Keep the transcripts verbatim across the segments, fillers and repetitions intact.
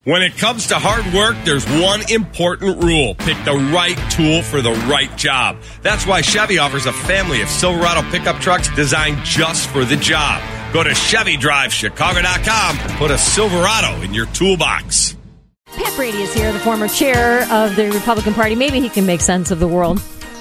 When it comes to hard work, there's one important rule. Pick the right tool for the right job. That's why Chevy offers a family of Silverado pickup trucks designed just for the job. Go to Chevy Drive Chicago dot com and put a Silverado in your toolbox. Pat Brady is here, the former chair of the Republican Party. Maybe he can make sense of the world.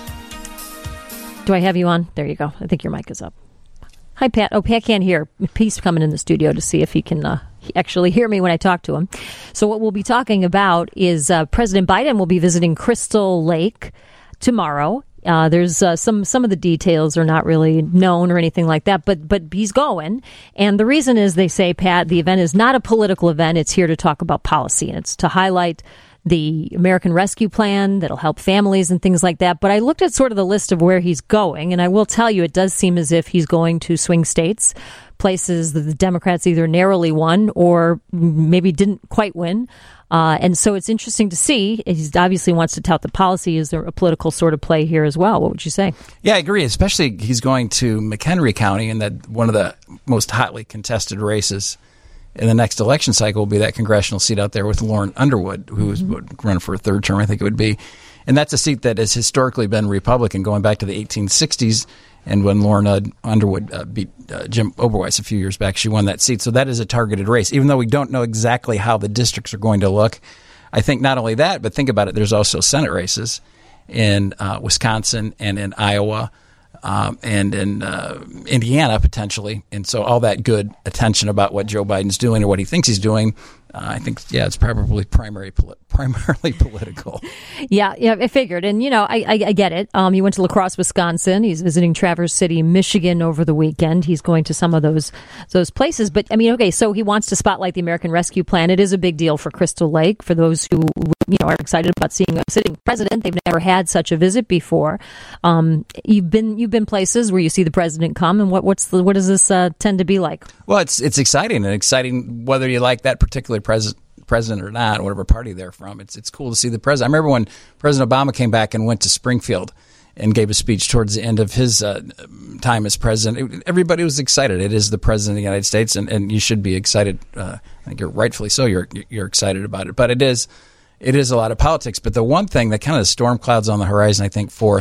Do I have you on? There you go. I think your mic is up. Hi, Pat. Oh, Pat can't hear. He's coming in the studio to see if he can uh, actually hear me when I talk to him. So what we'll be talking about is uh, President Biden will be visiting Crystal Lake tomorrow. Uh, there's uh, some some of the details are not really known or anything like that, but but he's going. And the reason is, they say, Pat, the event is not a political event. It's here to talk about policy, and it's to highlight the American Rescue Plan that'll help families and things like that. But I looked at sort of the list of where he's going, and I will tell you, it does seem as if he's going to swing states, places that the Democrats either narrowly won or maybe didn't quite win. Uh, and so it's interesting to see. He obviously wants to tout the policy. Is there a political sort of play here as well? What would you say? Yeah, I agree. Especially he's going to McHenry County, and that one of the most hotly contested races in the next election cycle will be that congressional seat out there with Lauren Underwood, who is mm-hmm. running for a third term, I think it would be. And that's a seat that has historically been Republican, going back to the eighteen sixties. And when Lauren uh, Underwood uh, beat uh, Jim Oberweis a few years back, she won that seat. So that is a targeted race. Even though we don't know exactly how the districts are going to look, I think not only that, but think about it, there's also Senate races in uh, Wisconsin and in Iowa. Um, and in uh, Indiana, potentially. And so all that good attention about what Joe Biden's doing or what he thinks he's doing, uh, I think, yeah, it's probably primary poli- primarily political. Yeah, yeah, I figured. And, you know, I, I, I get it. Um, he went to La Crosse, Wisconsin. He's visiting Traverse City, Michigan over the weekend. He's going to some of those those places. But, I mean, okay, so he wants to spotlight the American Rescue Plan. It is a big deal for Crystal Lake. For those who, you know, are excited about seeing a sitting president, they've never had such a visit before. Um, you've been you've been places where you see the president come, and what what's the what does this uh, tend to be like? Well, it's it's exciting and exciting whether you like that particular president. president or not, whatever party they're from. It's it's cool to see the president. I remember when President Obama came back and went to Springfield and gave a speech towards the end of his uh, time as president. It, everybody was excited. It is the president of the United States, and, and you should be excited. Uh, I think you're rightfully so. You're you're excited about it. But it is it is a lot of politics. But the one thing that kind of storm clouds on the horizon, I think, for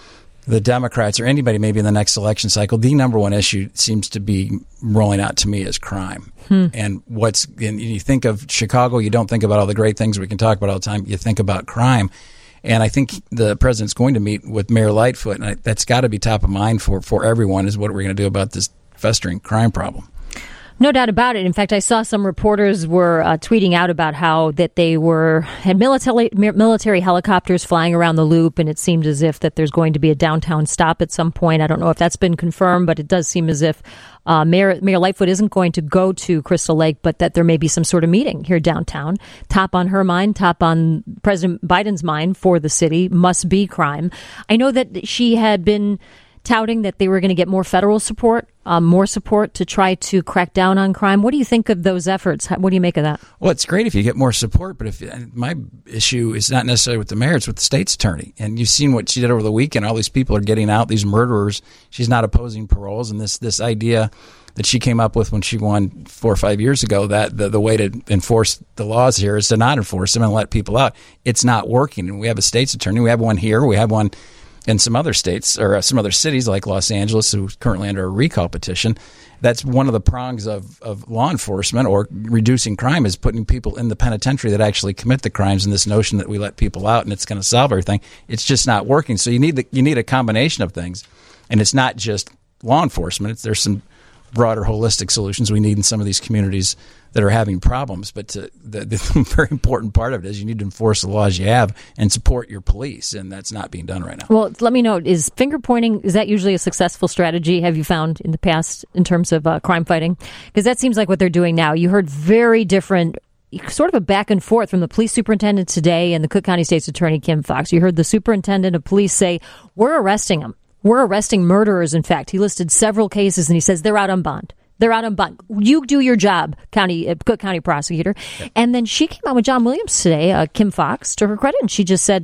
the Democrats or anybody maybe in the next election cycle, the number one issue seems to be rolling out to me is crime. Hmm. And what's and you think of Chicago, you don't think about all the great things we can talk about all the time. You think about crime. And I think the president's going to meet with Mayor Lightfoot, and I, that's got to be top of mind for, for everyone, is what we're going to do about this festering crime problem. No doubt about it. In fact, I saw some reporters were uh, tweeting out about how that they were had military military helicopters flying around the loop, and it seemed as if that there's going to be a downtown stop at some point. I don't know if that's been confirmed, but it does seem as if uh, Mayor Mayor Lightfoot isn't going to go to Crystal Lake, but that there may be some sort of meeting here downtown. Top on her mind, top on President Biden's mind for the city must be crime. I know that she had been touting that they were going to get more federal support, um, more support to try to crack down on crime. What do you think of those efforts? What do you make of that? Well, it's great if you get more support, but if my issue is not necessarily with the mayor, it's with the state's attorney. And you've seen what she did over the weekend. All these people are getting out, these murderers. She's not opposing paroles, and this this idea that she came up with when she won four or five years ago, that the, the way to enforce the laws here is to not enforce them and let people out. It's not working. And we have a state's attorney. We have one here. We have one in some other states or some other cities like Los Angeles, who's currently under a recall petition. That's one of the prongs of, of law enforcement or reducing crime, is putting people in the penitentiary that actually commit the crimes, and this notion that we let people out and it's going to solve everything. It's just not working. So you need the, you need a combination of things, and it's not just law enforcement. It's, there's some broader holistic solutions we need in some of these communities that are having problems. But to, the, the very important part of it is you need to enforce the laws you have and support your police, and that's not being done right now. Well, let me know, is finger pointing, is that usually a successful strategy, have you found in the past, in terms of uh, crime fighting? Because that seems like what they're doing now. You heard very different, sort of a back and forth from the police superintendent today and the Cook County State's Attorney Kim Foxx. You heard the superintendent of police say, we're arresting them. We're arresting murderers, in fact. He listed several cases, and he says they're out on bond. They're out on bond. You do your job, County uh, Cook County prosecutor. Yep. And then she came out with John Williams today, uh, Kim Foxx, to her credit, and she just said,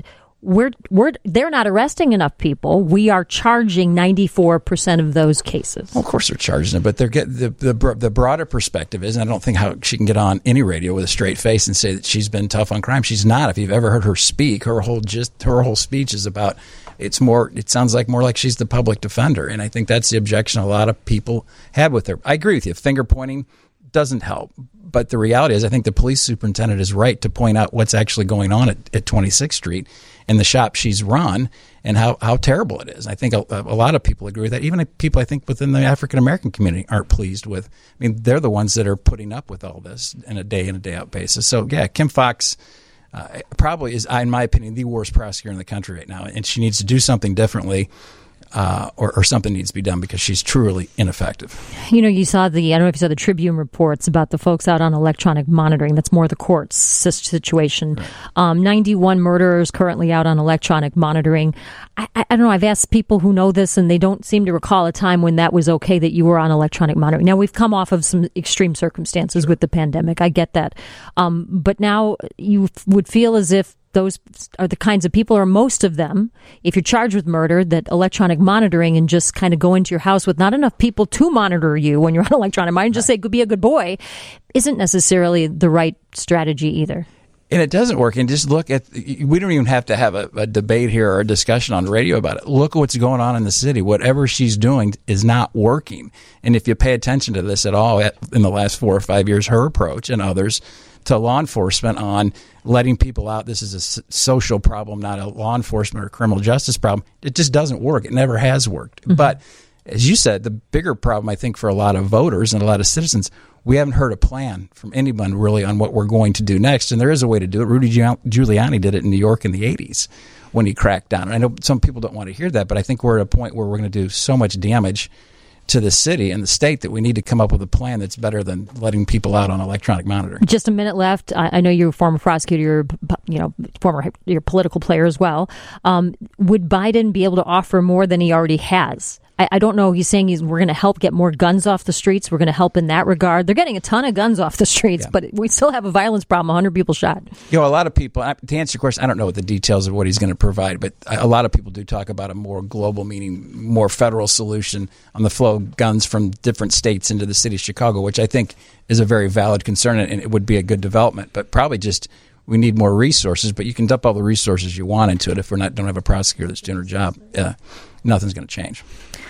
we're we're they're not arresting enough people. We are charging ninety-four percent of those cases. Well, of course they're charging it, but they're get, the, the the broader perspective is, and I don't think how she can get on any radio with a straight face and say that she's been tough on crime. She's not. If you've ever heard her speak, her whole just her whole speech is about it's more. It sounds like more like she's the public defender, and I think that's the objection a lot of people had with her. I agree with you. Finger pointing doesn't help. But the reality is I think the police superintendent is right to point out what's actually going on at, at twenty-sixth Street and the shop she's run and how, how terrible it is. I think a, a lot of people agree with that. Even people I think within the African-American community aren't pleased with. I mean, they're the ones that are putting up with all this in a day in a day out basis. So, yeah, Kim Foxx uh, probably is, in my opinion, the worst prosecutor in the country right now. And she needs to do something differently. Uh, or, or something needs to be done because she's truly ineffective. You know, you saw the, I don't know if you saw the Tribune reports about the folks out on electronic monitoring. That's more the courts situation. Right. Um, ninety-one murderers currently out on electronic monitoring. I, I, I don't know, I've asked people who know this and they don't seem to recall a time when that was okay that you were on electronic monitoring. Now, we've come off of some extreme circumstances sure. with the pandemic. I get that. Um, but now you f- would feel as if those are the kinds of people, or most of them, if you're charged with murder, that electronic monitoring and just kind of go into your house with not enough people to monitor you when you're on electronic monitoring, just say, be a good boy, isn't necessarily the right strategy either. And it doesn't work. And just look at, we don't even have to have a, a debate here or a discussion on radio about it. Look at what's going on in the city. Whatever she's doing is not working. And if you pay attention to this at all in the last four or five years, her approach and others to law enforcement on letting people out, this is a social problem, not a law enforcement or criminal justice problem. It just doesn't work. It never has worked. Mm-hmm. But as you said, the bigger problem, I think, for a lot of voters and a lot of citizens, we haven't heard a plan from anyone really on what we're going to do next. And there is a way to do it. Rudy Giuliani did it in New York in the eighties when he cracked down. And I know some people don't want to hear that, but I think we're at a point where we're going to do so much damage to the city and the state that we need to come up with a plan that's better than letting people out on electronic monitoring. Just a minute left. I, I know you're a former prosecutor, you're, you know, former you're a political player as well. Um, would Biden be able to offer more than he already has? I, I don't know. He's saying he's we're going to help get more guns off the streets. We're going to help in that regard. They're getting a ton of guns off the streets, yeah. but we still have a violence problem. one hundred people shot. You know, a lot of people, to answer your question, I don't know what the details of what he's going to provide, but a lot of people do talk about a more global, meaning more federal solution on the flow of guns from different states into the city of Chicago, which I think is a very valid concern, and it would be a good development, but probably just we need more resources, but you can dump all the resources you want into it. If we're not don't have a prosecutor that's doing her job, uh, nothing's going to change.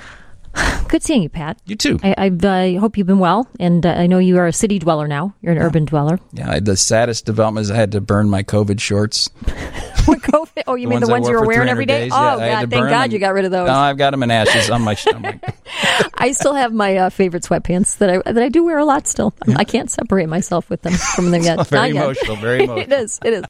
Good seeing you, Pat. You too. I, I uh, hope you've been well, and uh, I know you are a city dweller now. You're an yeah. urban dweller. Yeah, the saddest development is I had to burn my COVID shorts. What COVID? Oh, you the mean the ones you were wearing every day? Days. Oh, yeah, God, thank God you got rid of those. No, I've got them in ashes on my stomach. I still have my uh, favorite sweatpants that I that I do wear a lot still. Yeah. I can't separate myself with them from them yet. very Not emotional, yet. very emotional. It is, it is.